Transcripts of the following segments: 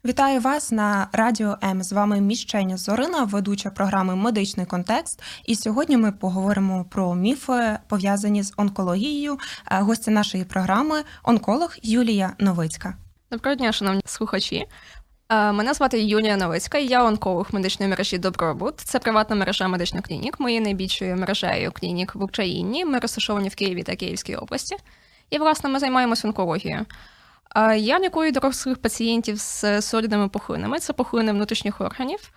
Вітаю вас на Радіо М. З вами Міщеня Зорина, ведуча програми «Медичний контекст». І сьогодні ми поговоримо про міфи, пов'язані з онкологією. Гостя нашої програми – онколог Юлія Новицька. Доброго дня, шановні слухачі. Мене звати Юлія Новицька, я онколог медичної мережі «Добробут». Це приватна мережа медичних клінік. Ми є найбільшою мережею клінік в Україні. Ми розташовані в Києві та Київській області. І, власне, ми займаємося онкологією. Я лікую дорослих пацієнтів з солідними пухлинами. Це пухлини внутрішніх органів.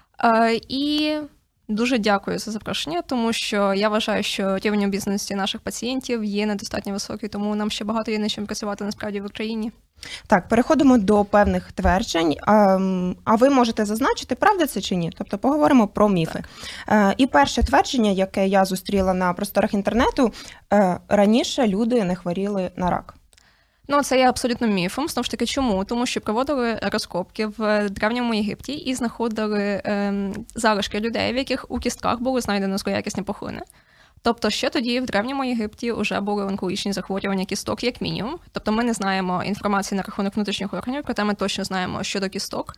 І дуже дякую за запрошення, тому що я вважаю, що рівень обізнаності наших пацієнтів є недостатньо високий, тому нам ще багато є над чим працювати насправді в Україні. Так, переходимо до певних тверджень. А ви можете зазначити, правда це чи ні? Тобто поговоримо про міфи. І перше твердження, яке я зустріла на просторах інтернету, раніше люди не хворіли на рак. Це є абсолютно міфом. Знову ж таки, чому? Тому що проводили розкопки в Древньому Єгипті і знаходили залишки людей, в яких у кістках були знайдено злоякісні пухлини. Тобто ще тоді в Древньому Єгипті вже були онкологічні захворювання кісток як мінімум. Тобто ми не знаємо інформації на рахунок внутрішніх органів, проте ми точно знаємо щодо кісток.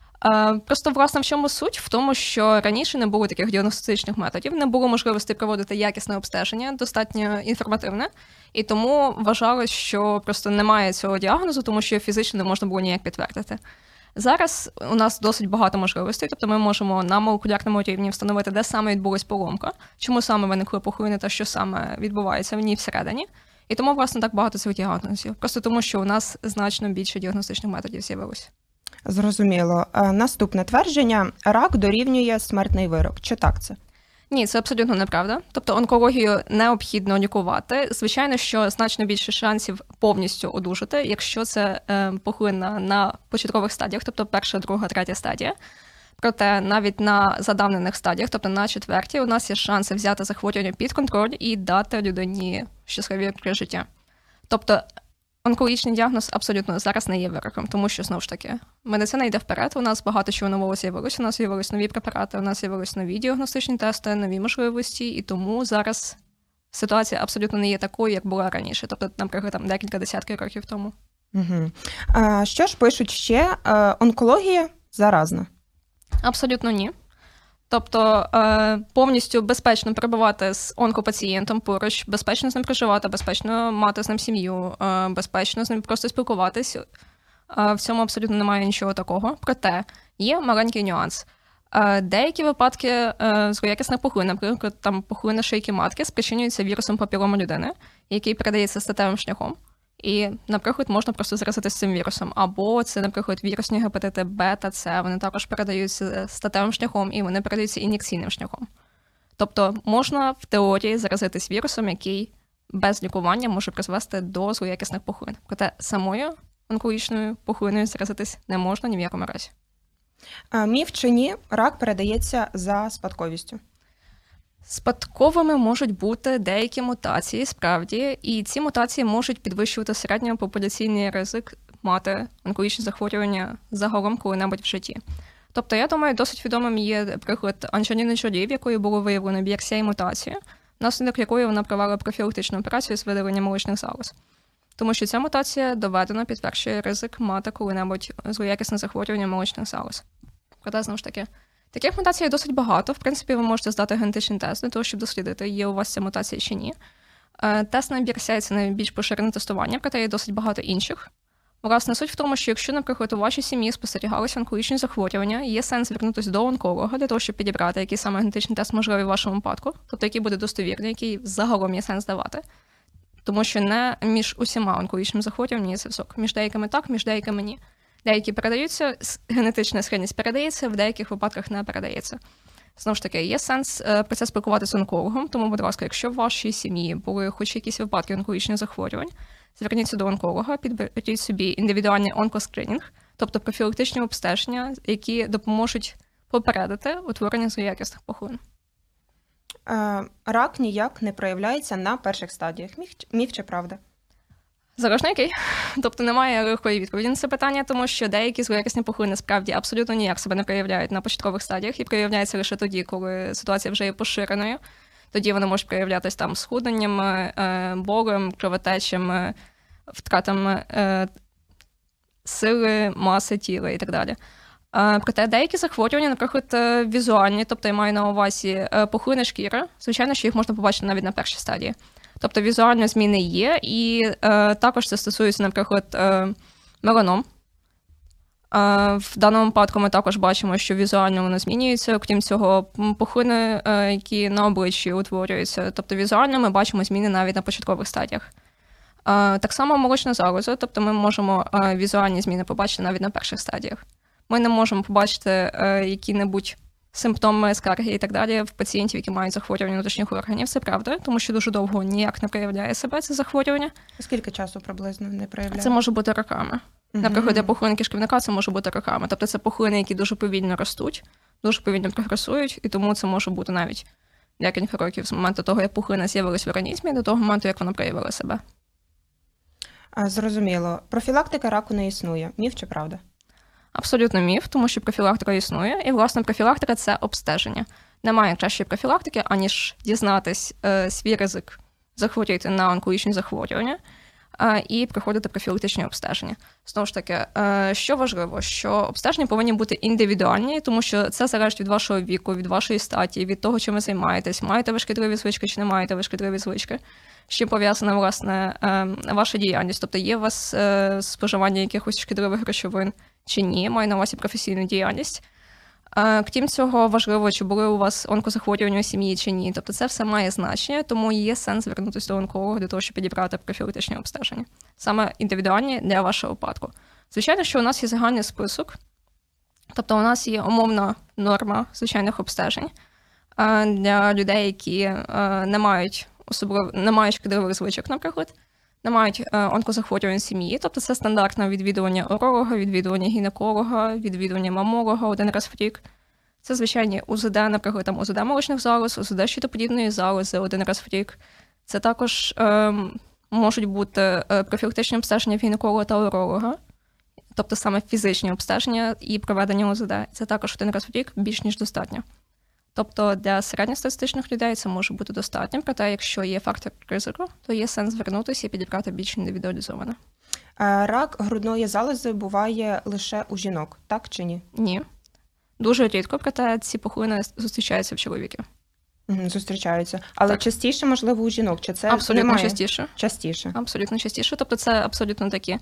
Просто, власне, в чому суть? В тому, що раніше не було таких діагностичних методів, не було можливості проводити якісне обстеження, достатньо інформативне, і тому вважали, що просто немає цього діагнозу, тому що фізично не можна було ніяк підтвердити. Зараз у нас досить багато можливостей, тобто ми можемо на молекулярному рівні встановити, де саме відбулась поломка, чому саме виникли пухлини та що саме відбувається в ній всередині. І тому, власне, так багато цих діагнозів. Просто тому, що у нас значно більше діагностичних методів з'явилося. Зрозуміло. Наступне твердження – рак дорівнює смертний вирок. Чи так це? Ні, це абсолютно неправда. Тобто онкологію необхідно лікувати. Звичайно, що значно більше шансів повністю одужати, якщо це пухлина на початкових стадіях, тобто перша, друга, третя стадія. Проте навіть на задавнених стадіях, тобто на четвертій, у нас є шанси взяти захворювання під контроль і дати людині щасливі життя. Тобто онкологічний діагноз абсолютно зараз не є вироком, тому що, знову ж таки, медицина йде вперед, у нас багато чого нового з'явилося, у нас з'явились нові препарати, у нас з'явились нові діагностичні тести, нові можливості, і тому зараз ситуація абсолютно не є такою, як була раніше, тобто, наприклад, декілька десятків років тому. Угу. Що ж пишуть ще? Онкологія заразна? Абсолютно ні. Тобто повністю безпечно перебувати з онкопацієнтом поруч, безпечно з ним проживати, безпечно мати з ним сім'ю, безпечно з ним просто спілкуватись. В цьому абсолютно немає нічого такого. Проте є маленький нюанс. Деякі випадки злоякісних пухлин, наприклад, пухлина шийки матки, спричинюються вірусом папіломи людини, який передається статевим шляхом. І, наприклад, можна просто заразитися цим вірусом. Або це, наприклад, вірусні гепатити Б та С, вони також передаються статевим шляхом, і вони передаються ін'єкційним шляхом. Тобто можна в теорії заразитись вірусом, який без лікування може призвести до злоякісних пухлин. Проте самою онкологічною пухлиною заразитись не можна ні в якому разі. Міф чи ні, рак передається за спадковістю? Спадковими можуть бути деякі мутації, справді, і ці мутації можуть підвищувати середньопопуляційний ризик мати онкологічні захворювання загалом коли-небудь в житті. Тобто, я думаю, досить відомим є приклад Анджеліни Джолі, в якої було виявлено BRCA-мутацію, внаслідок якої вона провела профілактичну операцію з видалення молочних залоз. Тому що ця мутація доведено підтверджує ризик мати коли-небудь злоякісне захворювання молочних залоз. Проте, знову ж таки, таких мутацій є досить багато. В принципі, ви можете здати генетичний тест для того, щоб дослідити, є у вас ця мутація чи ні. Тест на BRCA – це найбільш поширене тестування, проте є досить багато інших. Власне, суть в тому, що якщо, наприклад, у вашій сім'ї спостерігалися онкологічні захворювання, є сенс звернутися до онколога для того, щоб підібрати, який саме генетичний тест можливий в вашому випадку, тобто який буде достовірний, який загалом є сенс давати. Тому що не між усіма онкологічними захворюваннями є зв'язок. Між деякими так, між деякими ні. Деякі передаються, генетична схильність передається, в деяких випадках не передається. Знову ж таки, є сенс про це спілкуватися з онкологом, тому, будь ласка, якщо в вашій сім'ї були хоч якісь випадки онкологічних захворювань, зверніться до онколога, підберіть собі індивідуальний онкоскринінг, тобто профілактичні обстеження, які допоможуть попередити утворення злоякісних пухлин. Рак ніяк не проявляється на перших стадіях. Міф чи правда? Залежно який. Тобто немає легкої відповіді на це питання, тому що деякі злоякісні пухлини справді абсолютно ніяк себе не проявляють на початкових стадіях і проявляються лише тоді, коли ситуація вже є поширеною. Тоді вони можуть проявлятися схудненням, болем, кровотечем, втратами сили, маси тіла і так далі. Проте деякі захворювання, наприклад, візуальні, тобто я маю на увазі пухлини шкіри, звичайно, що їх можна побачити навіть на першій стадії. Тобто візуальні зміни є, і також це стосується, наприклад, меланом. В даному випадку ми також бачимо, що візуально воно змінюється, крім цього, пухлини, які на обличчі утворюються. Тобто візуально ми бачимо зміни навіть на початкових стадіях. Так само молочна залоза, тобто ми можемо візуальні зміни побачити навіть на перших стадіях. Ми не можемо побачити які-небудь симптоми, скарги і так далі в пацієнтів, які мають захворювання внутрішніх органів. Це правда, тому що дуже довго ніяк не проявляє себе це захворювання. Скільки часу приблизно не проявляє? Це може бути роками. Наприклад, для пухлин кишківника це може бути роками. Тобто це пухлини, які дуже повільно ростуть, дуже повільно прогресують, і тому це може бути навіть декілька років з моменту того, як пухлина з'явилась в організмі, до того моменту, як вона проявила себе. Зрозуміло. Профілактика раку не існує. Міф чи правда? Абсолютно міф, тому що профілактика існує, і, власне, профілактика – це обстеження. Немає кращої профілактики, аніж дізнатись свій ризик захворіти на онкологічні захворювання і проходити профілактичні обстеження. Знову ж таки, що важливо, що обстеження повинні бути індивідуальні, тому що це залежить від вашого віку, від вашої статі, від того, чим ви займаєтесь, маєте ви шкідливі звички чи не маєте ви шкідливі звички, з чим пов'язана, власне, ваша діяльність. Тобто є у вас споживання якихось шкідливих речовин чи ні, маю на увазі професійну діяльність. Крім цього, важливо, чи були у вас онкозахворювання у сім'ї чи ні. Тобто це все має значення, тому є сенс звернутися до онколога для того, щоб підібрати профілактичні обстеження. Саме індивідуальні для вашого випадку. Звичайно, що у нас є загальний список, тобто у нас є умовна норма звичайних обстежень для людей, які не мають шкідливих звичок, наприклад, не мають онкозахворювань сім'ї, тобто це стандартне відвідування уролога, відвідування гінеколога, відвідування мамолога один раз в рік. Це звичайні УЗД, наприклад, там УЗД молочних залоз, УЗД щитоподібної залози один раз в рік. Це також можуть бути профілактичні обстеження в гінеколога та уролога, тобто саме фізичні обстеження і проведення УЗД. Це також один раз в рік більш ніж достатньо. Тобто для середньостатистичних людей це може бути достатньо, проте якщо є фактор ризику, то є сенс звернутися і підібрати більш індивідуалізовано. Рак грудної залози буває лише у жінок, так чи ні? Ні. Дуже рідко, проте ці пухлини зустрічаються в чоловіків. Зустрічаються. Але так. Частіше, можливо, у жінок? Чи це абсолютно немає? Частіше. Частіше. Абсолютно частіше. Тобто це абсолютно такі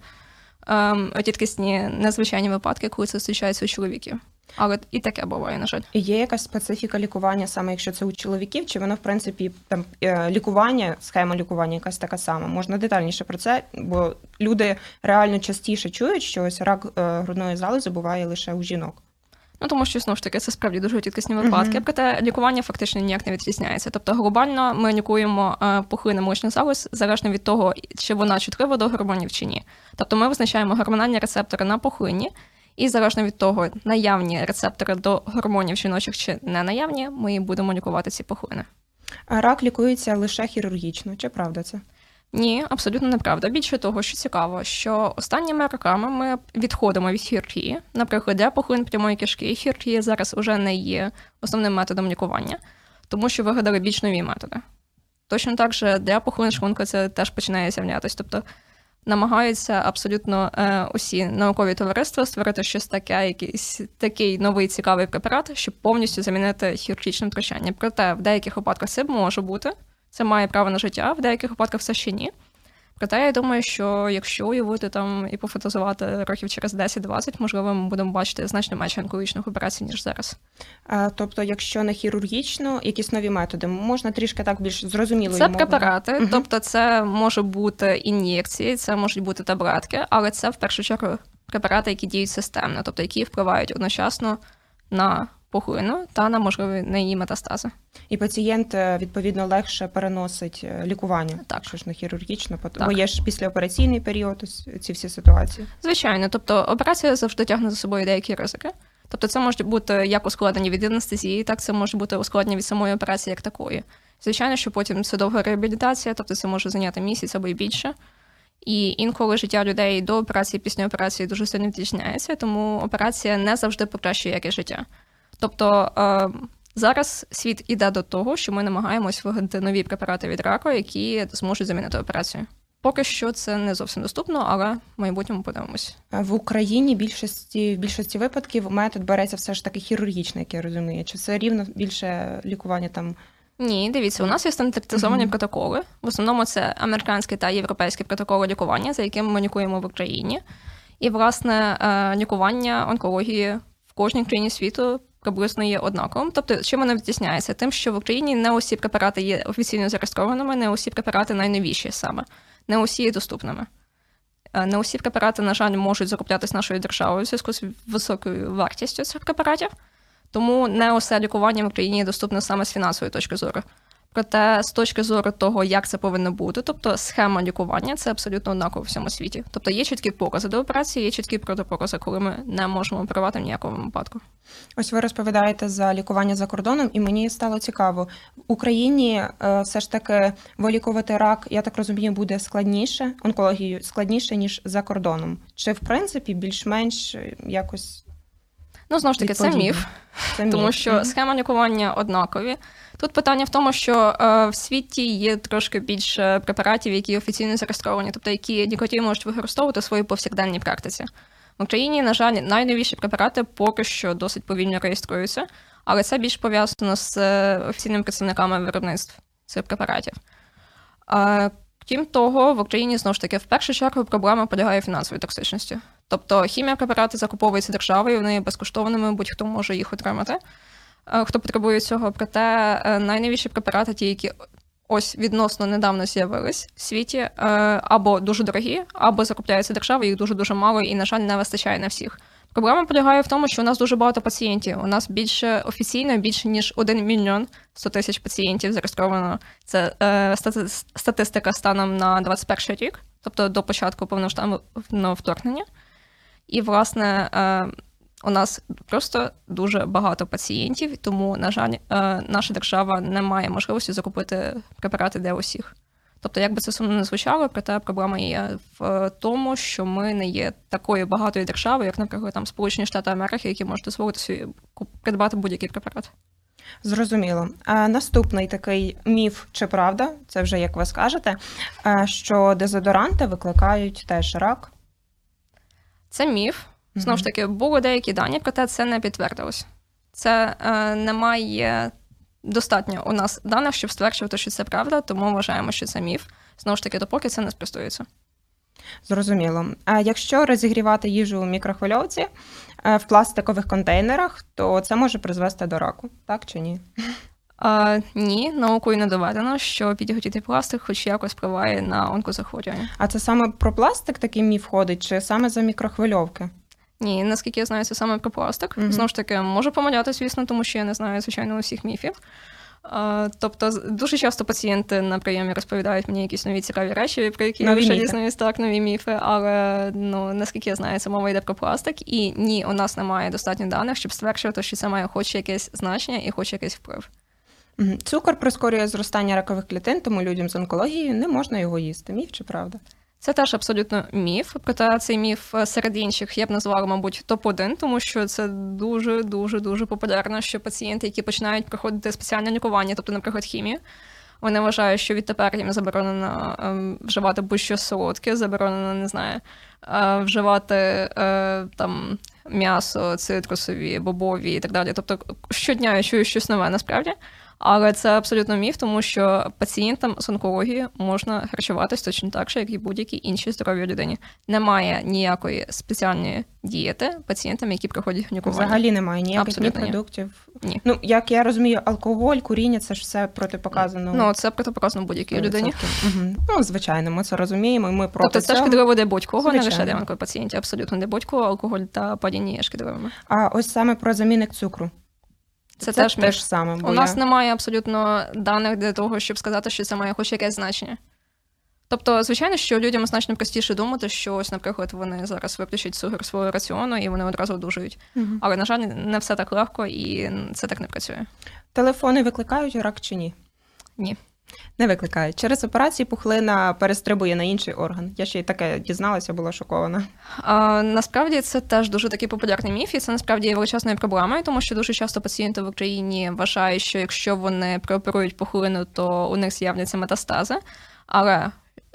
рідкісні, незвичайні випадки, коли це зустрічається у чоловіків. Але і таке буває, на жаль. І є якась специфіка лікування, саме якщо це у чоловіків, чи воно, в принципі, там лікування, схема лікування якась така сама? Можна детальніше про це, бо люди реально частіше чують, що ось рак грудної залози буває лише у жінок. Ну, тому що, знову ж таки, це справді дуже рідкісні випадки, проте лікування фактично ніяк не відрізняється. Тобто глобально ми лікуємо пухлини молочних залоз залежно від того, чи вона чутлива до гормонів чи ні. Тобто ми визначаємо гормональні рецептори на пухлині, і залежно від того, наявні рецептори до гормонів жіночих чи не наявні, ми будемо лікувати ці пухлини. А рак лікується лише хірургічно, чи правда це? Ні, абсолютно неправда. Більше того, що цікаво, що останніми роками ми відходимо від хірургії. Наприклад, для пухлин прямої кишки хірургія зараз вже не є основним методом лікування, тому що вигадали більш нові методи. Точно так же для пухлин шлунка це теж починає з'являтися. Тобто намагаються абсолютно усі наукові товариства створити щось таке, якийсь такий новий цікавий препарат, щоб повністю замінити хірургічне втручання. Проте в деяких випадках це може бути, це має право на життя, в деяких випадках все ще ні. Проте я думаю, що якщо уявити там і пофантазувати років через 10-20, можливо, ми будемо бачити значно менше онкологічних операцій, ніж зараз. Тобто, якщо не хірургічно, якісь нові методи, можна трішки так більш зрозумілою мовою? Це препарати, тобто це може бути ін'єкції, це можуть бути таблетки, але це в першу чергу препарати, які діють системно, тобто які впливають одночасно на пухлину та на її метастази. І пацієнт, відповідно, легше переносить лікування, так. Що ж не хірургічно, так. Бо є ж післяопераційний період, ці всі ситуації. Звичайно, тобто операція завжди тягне за собою деякі ризики. Тобто це може бути як ускладнення від анестезії, так це може бути ускладнення від самої операції як такої. Звичайно, що потім це довга реабілітація, тобто це може зайняти місяць або й більше. І інколи життя людей до операції, після операції дуже сильно відрізняється, тому операція не завжди покращує якість життя. Тобто зараз світ іде до того, що ми намагаємось вигадати нові препарати від раку, які зможуть замінити операцію. поки що це не зовсім доступно, але в майбутньому подивимось. В Україні в більшості випадків метод береться все ж таки хірургічний, як я розумію. Чи це рівно більше лікування там? Ні, дивіться, у нас є стандартизовані протоколи. В основному це американські та європейські протоколи лікування, за якими ми лікуємо в Україні. І, власне, лікування онкології в кожній країні світу приблизно є однаковим. Тобто, чим воно відрізняється? Тим, що в Україні не усі препарати є офіційно зареєстрованими, не усі препарати найновіші саме, не усі є доступними. Не усі препарати, на жаль, можуть закуплятись нашою державою в зв'язку з високою вартістю цих препаратів. Тому не усе лікування в Україні доступне саме з фінансової точки зору. Проте з точки зору того, як це повинно бути, тобто схема лікування, це абсолютно однаково в всьому світі. Тобто є чіткі покази до операції, є чіткі протипокази, коли ми не можемо оперувати в ніякому випадку. Ось ви розповідаєте за лікування за кордоном, і мені стало цікаво. В Україні все ж таки вилікувати рак, я так розумію, буде складніше, онкологію складніше, ніж за кордоном. Чи, в принципі, більш-менш якось... Ну, знову ж таки, це міф, тому що схема лікування однакові. Тут питання в тому, що в світі є трошки більше препаратів, які офіційно зареєстровані, тобто які лікарі можуть використовувати у своїй повсякденній практиці. В Україні, на жаль, найновіші препарати поки що досить повільно реєструються, але це більш пов'язано з офіційними представниками виробництв цих препаратів. Крім того, в Україні, знову ж таки, в першу чергу проблема полягає в фінансовій токсичності. Тобто хімія препарати закуповуються державою, вони є безкоштовними, будь-хто може їх отримати, хто потребує цього. Проте найновіші препарати, ті, які ось відносно недавно з'явились в світі, або дуже дорогі, або закупляються державою, їх дуже-дуже мало і, на жаль, не вистачає на всіх. Проблема полягає в тому, що у нас дуже багато пацієнтів. У нас офіційно більше, ніж 1 мільйон 100 тисяч пацієнтів зареєстровано. Це статистика станом на 21 рік, тобто до початку повномасштабного вторгнення. І, власне, у нас просто дуже багато пацієнтів, тому, на жаль, наша держава не має можливості закупити препарати для усіх. Тобто, як би це сумно не звучало, проте проблема є в тому, що ми не є такою багатою державою, як, наприклад, там Сполучені Штати Америки, які можуть дозволити собі придбати будь-який препарат. Зрозуміло. Наступний такий міф, чи правда, це вже як ви скажете, що дезодоранти викликають теж рак. Це міф. Знову ж таки, були деякі дані, проте це не підтвердилось. Це немає достатньо у нас даних, щоб стверджувати, що це правда, тому вважаємо, що це міф. Знову ж таки, допоки це не спростується. Зрозуміло. А якщо розігрівати їжу у мікрохвильовці в пластикових контейнерах, то це може призвести до раку, так чи ні? Ні, наукою не доведено, що підігрітий пластик хоч якось впливає на онкозахворювання. А це саме про пластик такий міф ходить, чи саме за мікрохвильовки? Ні, наскільки я знаю, це саме про пластик. Знову ж таки, можу помиляти, звісно, тому що я не знаю, звичайно, усіх міфів. Тобто, дуже часто пацієнти на прийомі розповідають мені якісь нові цікаві речі, про які я вже дізнаюсь, так, нові міфи, але, наскільки я знаю, це мова йде про пластик, і ні, у нас немає достатньо даних, щоб стверджувати, що це має хоч якесь значення і хоч якийсь вплив. Цукор прискорює зростання ракових клітин, тому людям з онкологією не можна його їсти. Міф чи правда? Це теж абсолютно міф, проте цей міф серед інших я б назвала, мабуть, топ-1, тому що це дуже популярно, що пацієнти, які починають проходити спеціальне лікування, тобто, наприклад, хімію, вони вважають, що відтепер їм заборонено вживати будь-що солодке, заборонено, не знаю, вживати там м'ясо, цитрусові, бобові і так далі. Тобто щодня я чую щось нове насправді. Але це абсолютно міф, тому що пацієнтам з онкологією можна харчуватись точно так же, як і будь-якій іншій здоровій людині. Немає ніякої спеціальної дієти пацієнтам, які проходять лікування. Взагалі немає ніяких ні продуктів? Ні. Ну, як я розумію, алкоголь, куріння – це ж все протипоказано. Ну, це протипоказано будь-якій людині. Ну, звичайно, ми це розуміємо, і ми проти тобто цього. Це шкідливо для будь-кого, не лише для онкопацієнтів, абсолютно для будь-кого, алкоголь та падіння є шкідливими. А ось саме про замінник цукру. Це теж саме. У нас немає абсолютно даних для того, щоб сказати, що це має хоч якесь значення. Тобто, звичайно, що людям значно простіше думати, що ось, наприклад, вони зараз виключать цукор свого раціону і вони одразу одужують. Але, на жаль, не все так легко і це так не працює. Телефони викликають рак чи ні? Ні. Не викликають. Через операції пухлина перестрибує на інший орган. Я ще й таке дізналася, була шокована. Насправді це теж дуже такий популярний міф, і це насправді є величезною проблемою, тому що дуже часто пацієнти в Україні вважають, що якщо вони прооперують пухлину, то у них з'являться метастази. Але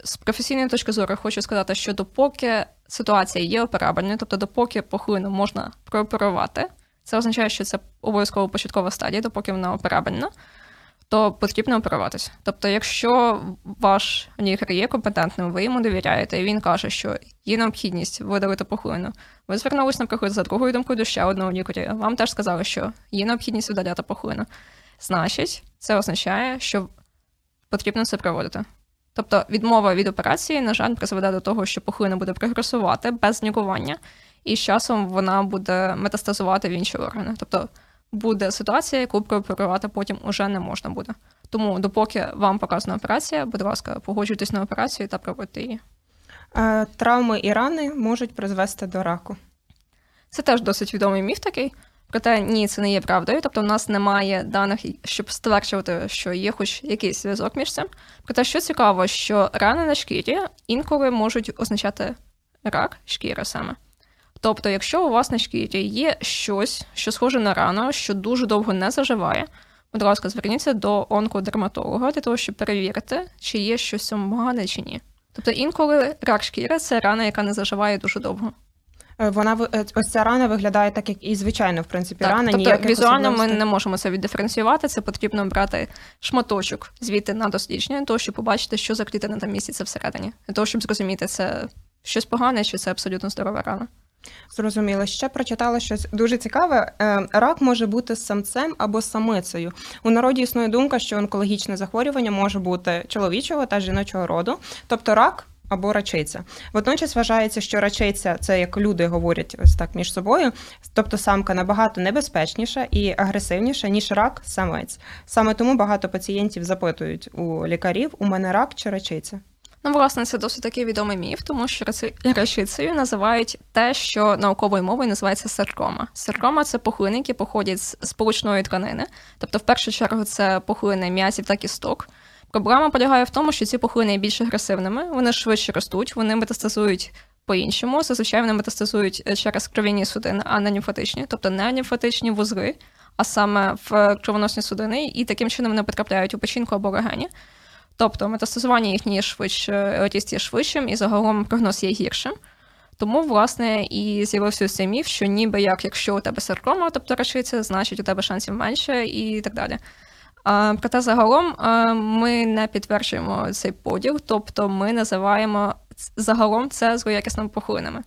з професійної точки зору хочу сказати, що допоки ситуація є операбельною, тобто допоки пухлину можна прооперувати, це означає, що це обов'язково початкова стадія, допоки вона операбельна, то потрібно оперуватися. Тобто, якщо ваш лікар є компетентним, ви йому довіряєте, і він каже, що є необхідність видалити пухлину, ви звернулись, наприклад, за другою думкою до ще одного лікаря, вам теж сказали, що є необхідність видаляти пухлину, значить, це означає, що потрібно це проводити. Тобто відмова від операції, на жаль, призведе до того, що пухлина буде прогресувати без лікування, і з часом вона буде метастазувати в інші органи. Тобто буде ситуація, яку прооперувати потім уже не можна буде. Тому допоки вам показана операція, будь ласка, погоджуйтесь на операцію та проводьте її. Травми і рани можуть призвести до раку. Це теж досить відомий міф такий. Проте ні, це не є правдою. Тобто в нас немає даних, щоб стверджувати, що є хоч якийсь зв'язок між цим. Проте, що цікаво, що рани на шкірі інколи можуть означати рак шкіри саме. Тобто, якщо у вас на шкірі є щось, що схоже на рану, що дуже довго не заживає, будь ласка, зверніться до онкодерматолога для того, щоб перевірити, чи є щось в цьому погане, чи ні. Тобто інколи рак шкіри – це рана, яка не заживає дуже довго. Ось ця рана виглядає так, як і звичайно, в принципі, так, рана. Тобто візуально ми не можемо це віддиференціювати, це потрібно брати шматочок звідти на дослідження, для того, щоб побачити, що за клітина там міститься всередині. Для того, щоб зрозуміти, це щось погане, чи це абсолютно здорова рана. Зрозуміло. Ще прочитала щось дуже цікаве. Рак може бути самцем або самицею. У народі існує думка, що онкологічне захворювання може бути чоловічого та жіночого роду, тобто рак або рачиця. Водночас вважається, що рачиця, це як люди говорять ось так між собою, тобто самка набагато небезпечніша і агресивніша, ніж рак-самець. Саме тому багато пацієнтів запитують у лікарів, у мене рак чи рачиця? Ну, власне, це досить такий відомий міф, тому що рачицею називають те, що науковою мовою називається саркома. Саркома – це пухлини, які походять з сполучної тканини. Тобто, в першу чергу, це пухлини м'язів та кісток. Проблема полягає в тому, що ці пухлини є більш агресивними, вони швидше ростуть, вони метастазують по-іншому. Зазвичай вони метастазують через кров'яні судини, а не лімфатичні. Тобто не лімфатичні вузли, а саме в кровоносні судини, і таким чином вони потрапляють у печінку або легені. Тобто метастазування їхнє є швидше, ріст є швидшим, і загалом прогноз є гіршим. Тому, власне, і з'явився цей міф, що ніби як, якщо у тебе саркома, тобто рачиця, значить у тебе шансів менше і так далі. Проте загалом ми не підтверджуємо цей поділ, тобто ми називаємо загалом це злоякісними пухлинами.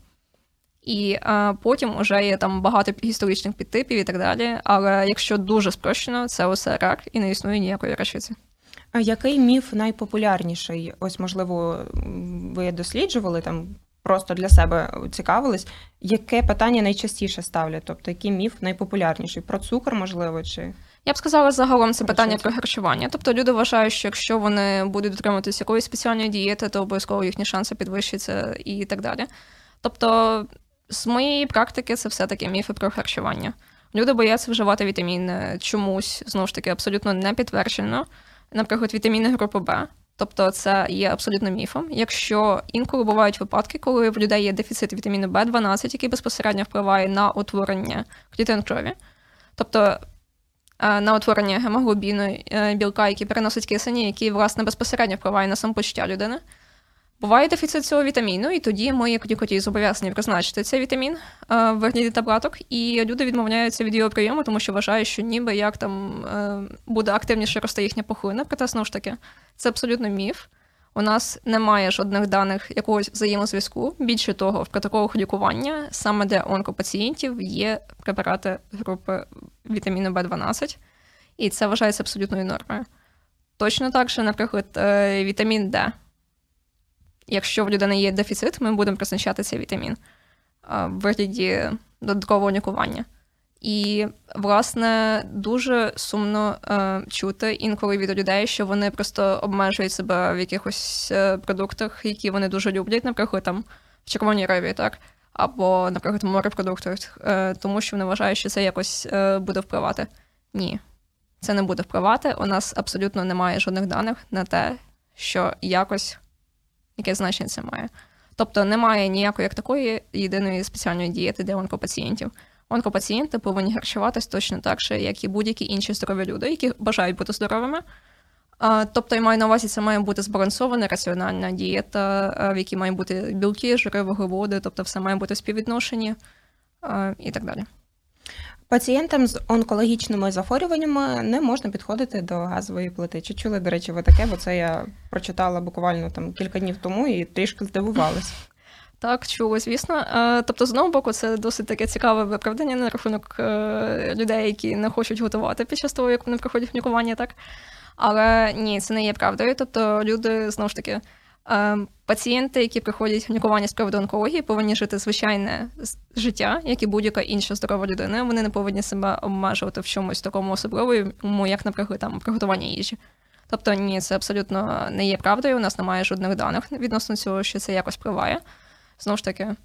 І потім вже є там багато історичних підтипів і так далі, але якщо дуже спрощено, це усе рак і не існує ніякої рачиці. А який міф найпопулярніший? Ось, можливо, ви досліджували, там просто для себе цікавились. Яке питання найчастіше ставлять? Тобто, який міф найпопулярніший? Про цукор, можливо, чи... Я б сказала, загалом це питання про харчування. Тобто люди вважають, що якщо вони будуть дотримуватися якоїсь спеціальної дієти, то обов'язково їхні шанси підвищаться і так далі. Тобто, з моєї практики, це все-таки міфи про харчування. Люди бояться вживати вітаміни чомусь, знову ж таки, абсолютно не підтверджено. Наприклад, вітаміни групи Б. Тобто це є абсолютно міфом. Якщо інколи бувають випадки, коли в людей є дефіцит вітаміну В12, який безпосередньо впливає на утворення клітин крові. Тобто на утворення гемоглобіну, білка, які переносять кисень, які, власне, безпосередньо впливає на самопочуття людини. Буває дефіцит цього вітаміну, і тоді ми, як лікарі, зобов'язані призначити цей вітамін в вигляді таблеток, і люди відмовляються від його прийому, тому що вважають, що ніби як там буде активніше рости їхня пухлина. Проте, знову ж таки, це абсолютно міф. У нас немає жодних даних якогось взаємозв'язку. Більше того, в протоколах лікування саме для онкопацієнтів є препарати групи вітаміну В12, і це вважається абсолютною нормою. Точно так же, наприклад, вітамін Д. Якщо в людини є дефіцит, ми будемо призначати цей вітамін в вигляді додаткового лікування. І, власне, дуже сумно чути інколи від людей, що вони просто обмежують себе в якихось продуктах, які вони дуже люблять, наприклад, там в червоній рибі, так? Або, наприклад, в морепродуктах, тому що вони вважають, що це якось буде впливати. Ні, це не буде впливати. У нас абсолютно немає жодних даних на те, що якось яке значення це має. Тобто немає ніякої як такої єдиної спеціальної дієти для онкопацієнтів. Онкопацієнти повинні харчуватись точно так же, як і будь-які інші здорові люди, які бажають бути здоровими, Тобто, я маю на увазі, це має бути збалансована раціональна дієта, в якій мають бути білки, жири, вуглеводи, тобто все має бути в співвідношенні і так далі. Пацієнтам з онкологічними захворюваннями не можна підходити до газової плити. Чи чули, до речі, ви таке? Бо це я прочитала буквально кілька днів тому і трішки здивувалась. Так, чули, звісно. Тобто, з одного боку, це досить таке цікаве виправдання на рахунок людей, які не хочуть готувати під час того, як вони проходять лікування, так? Але ні, це не є правдою. Тобто люди, знову ж таки, пацієнти, які приходять в лікування з приводу онкології, повинні жити звичайне життя, як і будь-яка інша здорова людина. Вони не повинні себе обмежувати в чомусь такому особливому, як, наприклад, приготування їжі. Тобто, ні, це абсолютно не є правдою. У нас немає жодних даних відносно цього, що це якось впливає. Знову ж таки,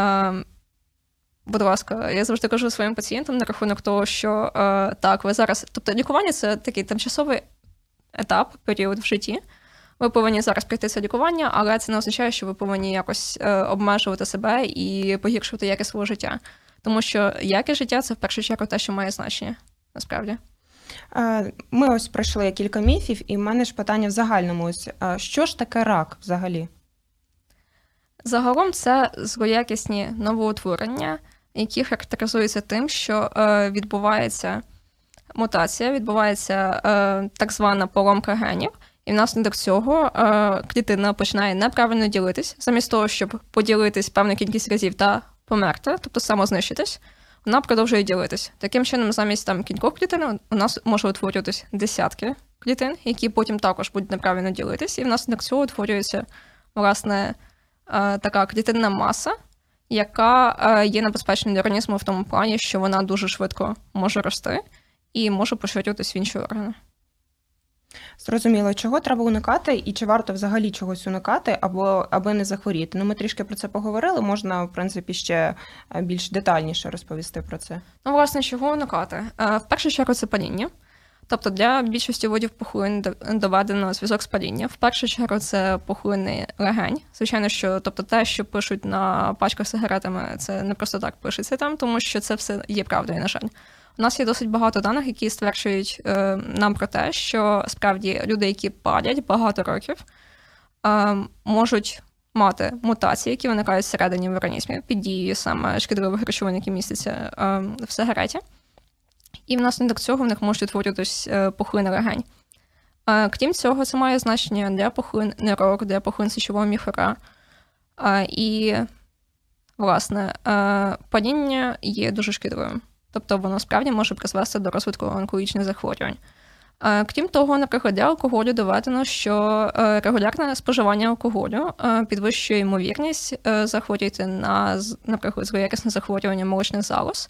будь ласка, я завжди кажу своїм пацієнтам на рахунок того, що так, ви зараз... Тобто лікування – це такий тимчасовий етап, період в житті. Ви повинні зараз пройти це лікування, але це не означає, що ви повинні якось обмежувати себе і погіршувати якість свого життя. Тому що якість життя – це в першу чергу те, що має значення, насправді. Ми ось пройшли кілька міфів, і в мене ж питання в загальному. Ось, що ж таке рак взагалі? Загалом це злоякісні новоутворення, які характеризуються тим, що відбувається мутація, відбувається так звана поломка генів, і внаслідок цього клітина починає неправильно ділитись, замість того, щоб поділитись певну кількість разів та померти, тобто самознищитись, вона продовжує ділитись. Таким чином, замість кількох клітин у нас може утворюватись десятки клітин, які потім також будуть неправильно ділитись, і внаслідок цього утворюється, власне, така клітинна маса, яка є небезпечною для організму в тому плані, що вона дуже швидко може рости і може поширюватись в інші органи. Зрозуміло, чого треба уникати і чи варто взагалі чогось уникати, аби не захворіти? Ми трішки про це поговорили, можна, в принципі, ще більш детальніше розповісти про це. Власне, чого уникати? В першу чергу це паління. Тобто для більшості видів пухлин доведено зв'язок з палінням. В першу чергу це пухлини легень. Звичайно, що тобто те, що пишуть на пачках з сигаретами, це не просто так пишеться там, тому що це все є правдою, на жаль. У нас є досить багато даних, які стверджують нам про те, що справді люди, які палять багато років, можуть мати мутації, які виникають всередині в організмі під дією саме шкідливих речовин, які містяться в сигареті. І внаслідок цього в них можуть утворюватись пухлини легень. Крім цього, це має значення для пухлин нирок, для пухлин сечового міхура. І, власне, паління є дуже шкідливим. Тобто воно справді може призвести до розвитку онкологічних захворювань. Крім того, наприклад, для алкоголю доведено, що регулярне споживання алкоголю підвищує ймовірність захворювати на, наприклад, злоякісне захворювання молочних залоз.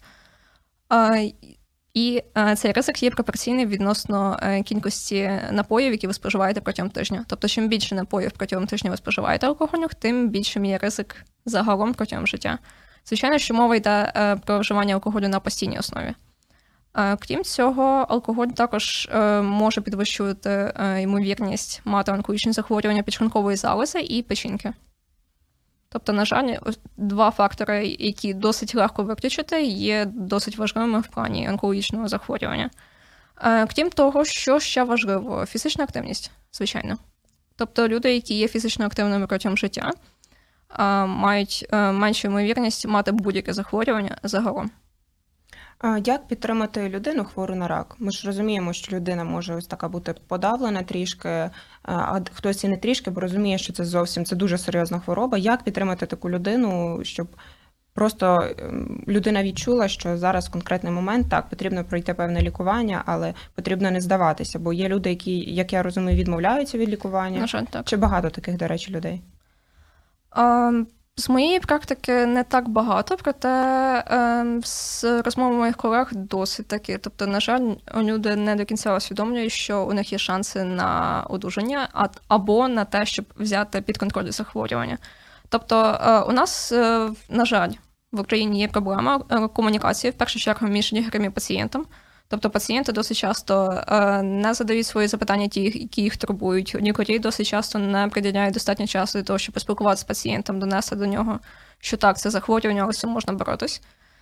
І цей ризик є пропорційний відносно кількості напоїв, які ви споживаєте протягом тижня. Тобто, чим більше напоїв протягом тижня ви споживаєте алкогольних, тим більшим є ризик загалом протягом життя. Звичайно, що мова йде про вживання алкоголю на постійній основі. Крім цього, алкоголь також може підвищувати ймовірність мати онкологічні захворювання підшлункової залози і печінки. Тобто, на жаль, два фактори, які досить легко виключити, є досить важливими в плані онкологічного захворювання. Крім того, що ще важливо? Фізична активність, звичайно. Тобто люди, які є фізично активними протягом життя, мають меншу ймовірність мати будь-яке захворювання загалом. Як підтримати людину хвору на рак? Ми ж розуміємо, що людина може ось така бути подавлена трішки, а хтось і не трішки, бо розуміє, що це дуже серйозна хвороба. Як підтримати таку людину, щоб просто людина відчула, що зараз в конкретний момент так, потрібно пройти певне лікування, але потрібно не здаватися, бо є люди, які, як я розумію, відмовляються від лікування. На жаль, так. Чи багато таких, до речі, людей? З моєї практики не так багато, проте з розмов моїх колег досить таки. Тобто, на жаль, люди не до кінця усвідомлюють, що у них є шанси на одужання або на те, щоб взяти під контроль захворювання. Тобто, у нас, на жаль, в Україні є проблема комунікації, в першу чергу, між лікарем і пацієнтом. Тобто пацієнти досить часто не задають свої запитання, ті, які їх турбують. Лікарі досить часто не приділяють достатньо часу для того, щоб поспілкуватися з пацієнтом, донести до нього, що так, це захворювання, але з цим можна боротись.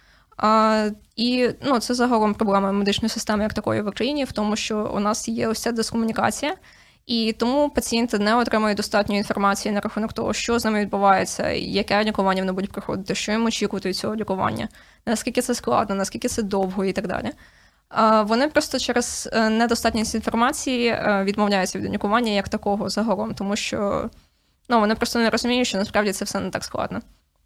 І це загалом проблема медичної системи як такої в Україні, в тому, що у нас є ось ця дискомунікація, І тому пацієнти не отримують достатньої інформації на рахунок того, що з ними відбувається, яке лікування вони будуть проходити, що їм очікувати від цього лікування, наскільки це складно, наскільки це довго і так далі. Вони просто через недостатність інформації відмовляються від лікування як такого загалом, тому що вони просто не розуміють, що насправді це все не так складно.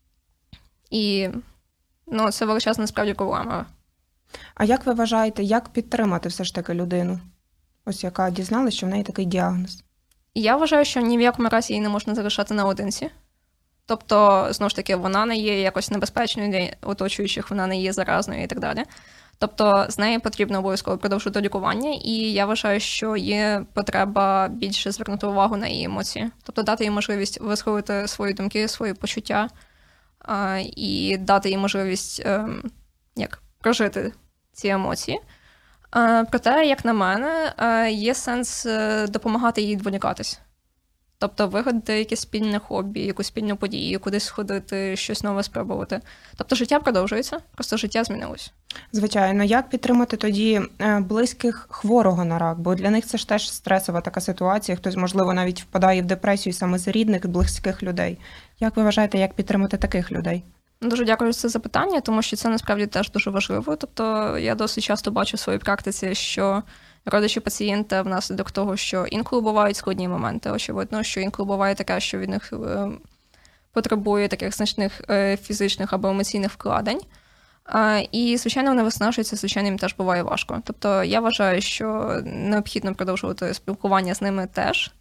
І це величезна насправді проблема. А як ви вважаєте, як підтримати все ж таки людину, ось яка дізналась, що в неї такий діагноз? Я вважаю, що ні в якому разі її не можна залишати наодинці. Тобто, знову ж таки, вона не є якось небезпечною для оточуючих, вона не є заразною і так далі. Тобто, з нею потрібно обов'язково продовжувати лікування, і я вважаю, що є потреба більше звернути увагу на її емоції. Тобто, дати їй можливість висловити свої думки, свої почуття, і дати їй можливість прожити ці емоції. Проте, як на мене, є сенс допомагати їй відволікатись. Тобто вигадати якесь спільне хобі, якусь спільну подію, кудись сходити, щось нове спробувати. Тобто життя продовжується, просто життя змінилось. Звичайно. Як підтримати тоді близьких хворого на рак? Бо для них це ж теж стресова така ситуація. Хтось, можливо, навіть впадає в депресію саме з рідних, близьких людей. Як ви вважаєте, як підтримати таких людей? Дуже дякую за це запитання, тому що це насправді теж дуже важливо. Тобто я досить часто бачу в своїй практиці, що родичі пацієнта внаслідок того, що інколи бувають складні моменти, очевидно, що інколи буває таке, що від них потребує таких значних фізичних або емоційних вкладень. І, звичайно, вони виснажуються, звичайно, їм теж буває важко. Тобто я вважаю, що необхідно продовжувати спілкування з ними теж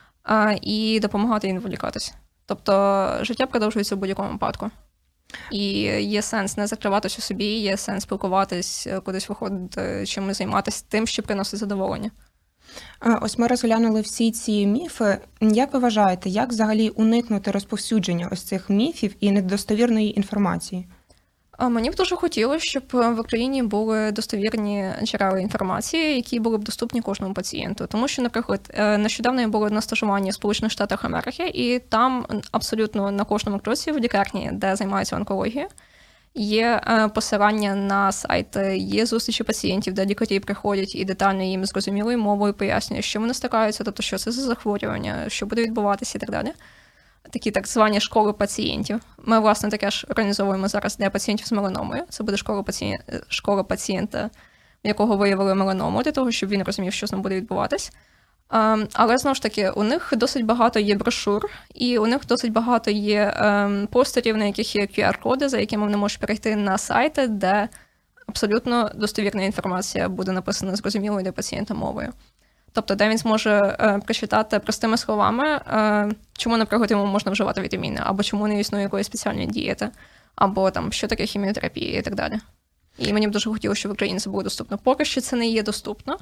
і допомагати їм відволікатися. Тобто життя продовжується в будь-якому випадку. І є сенс не закриватися у собі, є сенс спілкуватись, кудись виходити, чимось займатися тим, що приносить задоволення. Ось ми розглянули всі ці міфи. Як ви вважаєте, як взагалі уникнути розповсюдження ось цих міфів і недостовірної інформації? Мені б дуже хотілося, щоб в Україні були достовірні джерела інформації, які були б доступні кожному пацієнту. Тому що, наприклад, нещодавно я була на стажуванні в Сполучених Штатах Америки, і там абсолютно на кожному кроці в лікарні, де займаються онкологією, є посилання на сайти, є зустрічі пацієнтів, де лікарі приходять і детально їм зрозумілою мовою пояснюють, що вони стикаються, тобто що це за захворювання, що буде відбуватися і так далі. Такі так звані школи пацієнтів. Ми, власне, таке ж організовуємо зараз для пацієнтів з меланомою. Це буде школа пацієнта, в якого виявили меланому, для того, щоб він розумів, що з ним буде відбуватись. Але, знову ж таки, у них досить багато є брошур, і у них досить багато є постерів, на яких є QR-коди, за якими вони можуть перейти на сайти, де абсолютно достовірна інформація буде написана зрозумілою для пацієнта мовою. Тобто, де він зможе прочитати простими словами, чому, наприклад, йому можна вживати вітаміни, або чому не існує якоїсь спеціальної дієти, або там, що таке хіміотерапія і так далі. І мені б дуже хотілося, щоб в Україні це було доступно. Поки що це не є доступно,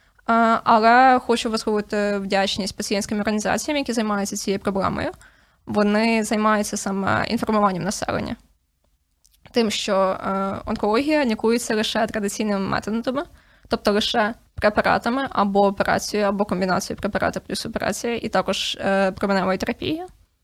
але хочу висловити вдячність пацієнтським організаціям, які займаються цією проблемою. Вони займаються саме інформуванням населення. Тим, що онкологія лікується лише традиційними методами, тобто лише препаратами або операцією, або комбінацією препарата плюс операція, і також променевою терапією.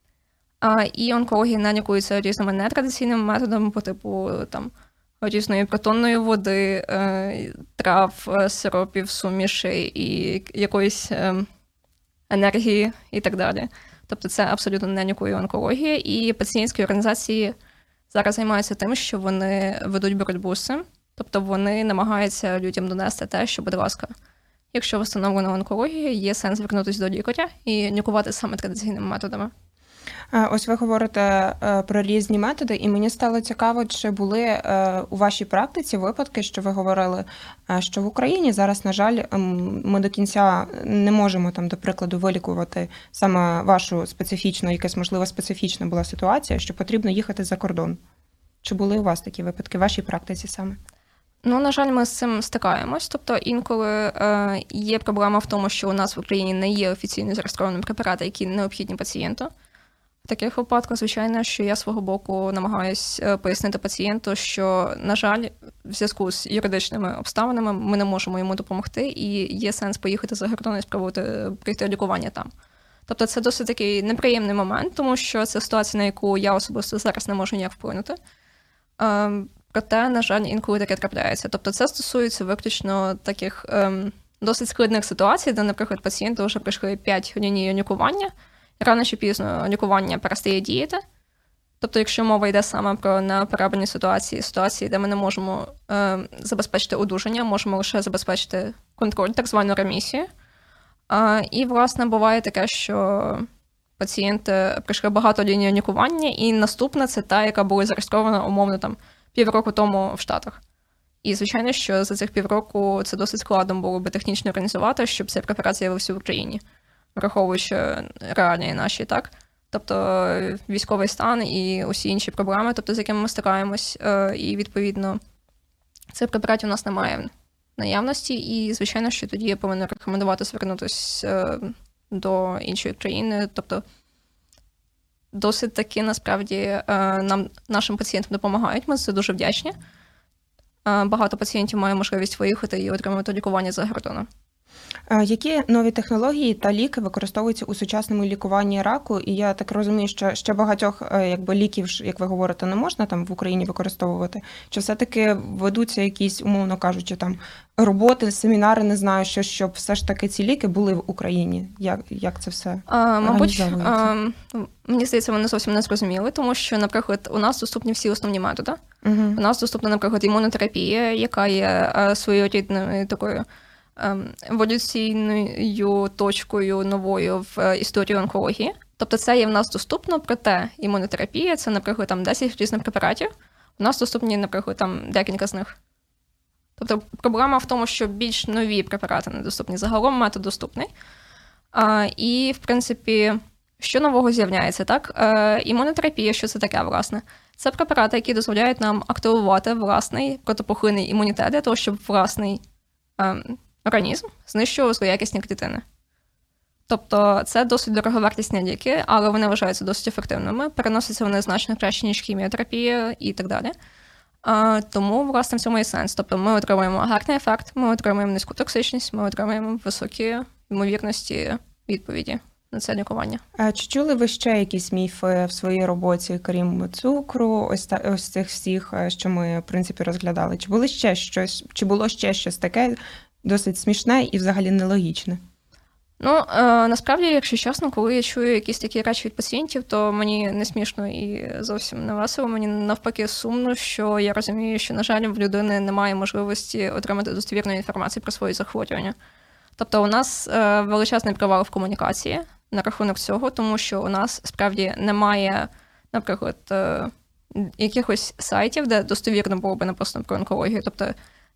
І онкологія не лікується різними нетрадиційними методами по типу там, різної протонної води, трав, сиропів, сумішей і якоїсь енергії і так далі. Тобто це абсолютно не лікує онкологія. І пацієнтські організації зараз займаються тим, що вони ведуть боротьбу з цим. Тобто вони намагаються людям донести те, що, будь ласка, якщо встановлена онкологія, є сенс звернутися до лікаря і лікувати саме традиційними методами. Ось ви говорите про різні методи, і мені стало цікаво, чи були у вашій практиці випадки, що ви говорили, що в Україні зараз, на жаль, ми до кінця не можемо, там, до прикладу, вилікувати саме вашу специфічну, якась, можливо, специфічна була ситуація, що потрібно їхати за кордон. Чи були у вас такі випадки в вашій практиці саме? Ну, на жаль, ми з цим стикаємось. Тобто інколи є проблема в тому, що у нас в Україні не є офіційно зареєстровані препарати, які необхідні пацієнту. В таких випадках, звичайно, що я свого боку намагаюся пояснити пацієнту, що, на жаль, в зв'язку з юридичними обставинами ми не можемо йому допомогти, і є сенс поїхати за кордон і пройти лікування там. Тобто це досить такий неприємний момент, тому що це ситуація, на яку я особисто зараз не можу ніяк вплинути. Проте, на жаль, інколи таке трапляється. Тобто це стосується виключно таких досить складних ситуацій, де, наприклад, пацієнти вже пройшли 5 ліній лікування, рано чи пізно лікування перестає діяти. Тобто, якщо мова йде саме про неоперабельні ситуації, де ми не можемо забезпечити одужання, можемо лише забезпечити контроль, так звану ремісію. І, власне, буває таке, що пацієнти пройшли багато ліній лікування, і наступна це та, яка була зареєстрована, умовно, там, півроку тому в Штатах. І, звичайно, що за цих півроку це досить складно було би технічно організувати, щоб цей препарат з'явився в Україні, враховуючи реалії наші, так? Тобто військовий стан і усі інші проблеми, тобто, з якими ми стикаємось, і, відповідно, цих препаратів у нас немає в наявності, і, звичайно, що тоді я повинна рекомендувати звернутися до іншої країни, тобто досить таки, насправді, нашим пацієнтам допомагають, ми за це дуже вдячні. Багато пацієнтів має можливість виїхати і отримати лікування за кордоном. Які нові технології та ліки використовуються у сучасному лікуванні раку? І я так розумію, що ще багатьох ліків, як ви говорите, не можна там в Україні використовувати? Чи все-таки ведуться якісь, умовно кажучи, там роботи, семінари, не знаю, щоб все ж таки ці ліки були в Україні? Як це все організовується? Мабуть, мені здається, вони зовсім не зрозуміли, тому що, наприклад, у нас доступні всі основні методи. У нас доступна, наприклад, імунотерапія, яка є своєрідною такою еволюційною точкою новою в історії онкології. Тобто це є в нас доступно, проте імунотерапія – це, наприклад, там 10 різних препаратів. У нас доступні, наприклад, там декілька з них. Тобто проблема в тому, що більш нові препарати недоступні. Загалом метод доступний. І, в принципі, що нового з'являється, так? Імунотерапія, що це таке, власне? Це препарати, які дозволяють нам активувати власний протипухлинний імунітет для того, щоб власний організм знищував злоякісні клітини. Тобто це досить дороговартісні ліки, але вони вважаються досить ефективними, переносяться вони значно краще, ніж хіміотерапія і так далі. Тому, власне, в цьому є сенс. Тобто ми отримуємо гарний ефект, ми отримуємо низьку токсичність, ми отримуємо високі ймовірності відповіді на це лікування. Чи чули ви ще якісь міфи в своїй роботі, крім цукру, ось цих всіх, що ми, в принципі, розглядали? Чи було ще щось таке досить смішне і взагалі нелогічне? Насправді, якщо чесно, коли я чую якісь такі речі від пацієнтів, то мені не смішно і зовсім не весело. Мені навпаки сумно, що я розумію, що, на жаль, в людини немає можливості отримати достовірну інформацію про свої захворювання. Тобто у нас величезний провал в комунікації на рахунок цього, тому що у нас справді немає, наприклад, якихось сайтів, де достовірно було б написано про онкологію, тобто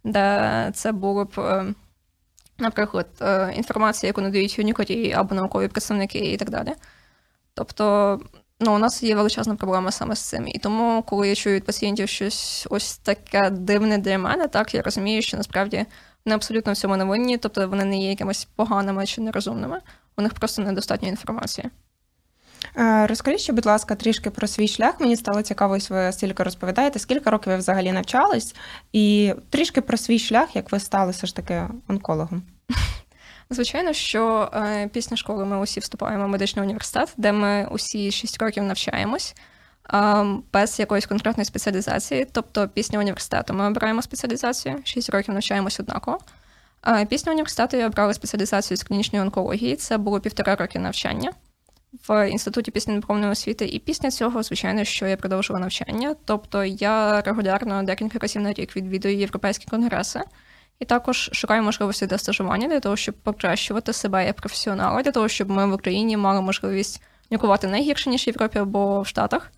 де це було б, наприклад, інформація, яку надають лікарі або наукові представники і так далі. Тобто, у нас є величезна проблема саме з цим. І тому, коли я чую від пацієнтів щось ось таке дивне для мене, так, я розумію, що насправді вони абсолютно в цьому не винні, тобто вони не є якимось поганими чи нерозумними, у них просто недостатньо інформації. Розкажіть ще, будь ласка, трішки про свій шлях. Мені стало цікаво, ось ви стільки розповідаєте, скільки років ви взагалі навчались, і трішки про свій шлях, як ви стали все ж таки онкологом. Звичайно, що після школи ми усі вступаємо в медичний університет, де ми усі 6 років навчаємось без якоїсь конкретної спеціалізації. Тобто після університету ми обираємо спеціалізацію, 6 років навчаємось однаково. Після університету я обрала спеціалізацію з клінічної онкології, це було 1,5 роки навчання в Інституті післядипломної освіти. І після цього, звичайно, що я продовжила навчання. Тобто я регулярно декілька разів на рік відвідую європейські конгреси і також шукаю можливості для стажування, для того, щоб покращувати себе як професіонала, для того, щоб ми в Україні мали можливість лікувати не гірше, ніж в Європі або в Штатах.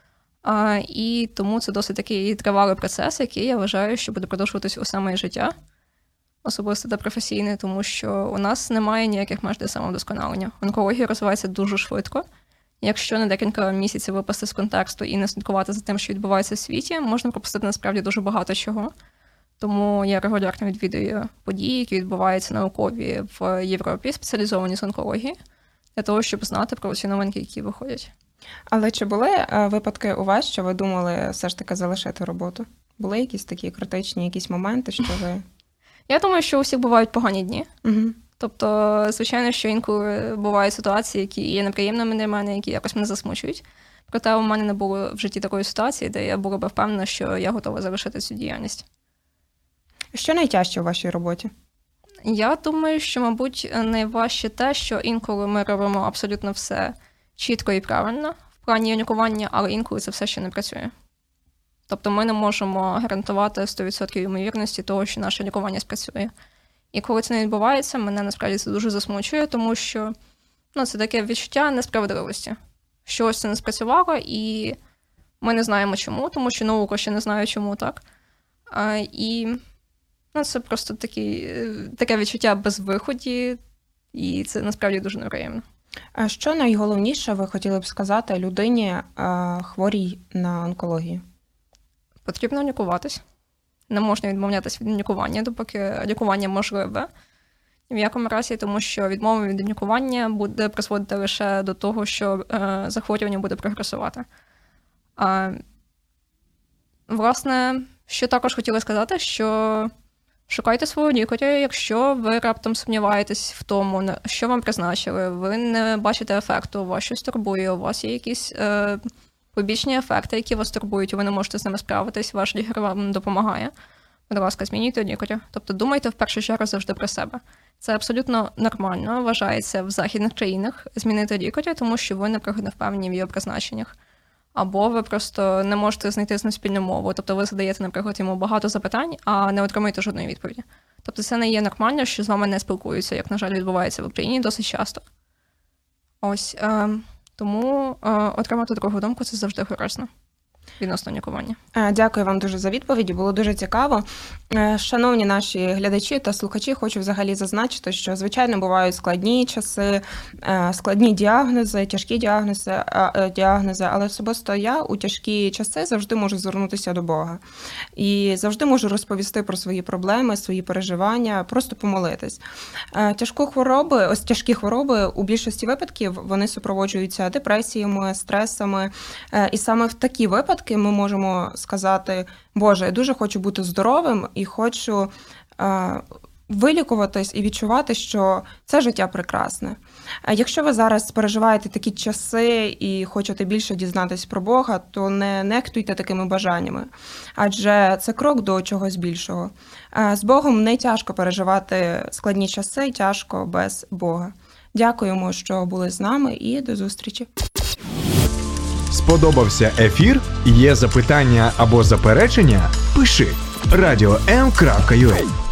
І тому це досить такий тривалий процес, який я вважаю, що буде продовжуватись усе моє життя, особисто та професійне, тому що у нас немає ніяких меж для самовдосконалення. Онкологія розвивається дуже швидко. Якщо на декілька місяців випасти з контексту і не слідкувати за тим, що відбувається в світі, можна пропустити насправді дуже багато чого. Тому я регулярно відвідую події, які відбуваються наукові в Європі, спеціалізовані з онкології, для того, щоб знати про усі новинки, які виходять. Але чи були випадки у вас, що ви думали все ж таки залишити роботу? Були якісь такі критичні якісь моменти, що ви... Я думаю, що у всіх бувають погані дні. Угу. Тобто, звичайно, що інколи бувають ситуації, які є неприємними для мене, які якось мене засмучують. Проте у мене не було в житті такої ситуації, де я була б впевнена, що я готова завершити цю діяльність. Що найтяжче у вашій роботі? Я думаю, що, мабуть, найважче те, що інколи ми робимо абсолютно все чітко і правильно в плані лікування, але інколи це все ще не працює. Тобто ми не можемо гарантувати 100% ймовірності того, що наше лікування спрацює. І коли це не відбувається, мене насправді це дуже засмучує, тому що це таке відчуття несправедливості. Що ось це не спрацювало, і ми не знаємо чому, тому що наука ще не знає чому, так? І це просто таке відчуття безвиході, і це насправді дуже неприємно. А що найголовніше ви хотіли б сказати людині, хворій на онкологію? Потрібно лікуватись. Не можна відмовлятися від лікування, допоки лікування можливе. Ні в якому разі, тому що відмова від лікування буде призводити лише до того, що захворювання буде прогресувати. Власне, що також хотіла сказати, що шукайте свого лікаря, якщо ви раптом сумніваєтесь в тому, що вам призначили, ви не бачите ефекту, вас щось турбує, у вас є якісь побічні ефекти, які вас турбують, і ви не можете з ними справитись, ваш лікар вам допомагає. Будь ласка, змінюйте лікаря. Тобто думайте в першу чергу завжди про себе. Це абсолютно нормально, вважається в західних країнах змінити лікаря, тому що ви, наприклад, не впевнені в його призначеннях. Або ви просто не можете знайти з ним спільну мову. Тобто ви задаєте, наприклад, йому багато запитань, а не отримуєте жодної відповіді. Тобто це не є нормально, що з вами не спілкуються, як, на жаль, відбувається в Україні досить часто. Ось. Тому отримати другу думку – це завжди корисно відносно лікування. Дякую вам дуже за відповіді, було дуже цікаво. Шановні наші глядачі та слухачі, хочу взагалі зазначити, що, звичайно, бувають складні часи, складні діагнози, тяжкі діагнози, але особисто я у тяжкі часи завжди можу звернутися до Бога. І завжди можу розповісти про свої проблеми, свої переживання, просто помолитись. Тяжкі хвороби у більшості випадків вони супроводжуються депресіями, стресами, і саме в такі випадки ми можемо сказати: Боже, я дуже хочу бути здоровим і хочу вилікуватись і відчувати, що це життя прекрасне. Якщо ви зараз переживаєте такі часи і хочете більше дізнатись про Бога, то не нехтуйте такими бажаннями, адже це крок до чогось більшого. З Богом не тяжко переживати складні часи, тяжко без Бога. Дякуємо, що були з нами, і до зустрічі. Сподобався ефір? Є запитання або заперечення? Пиши radio.m.ua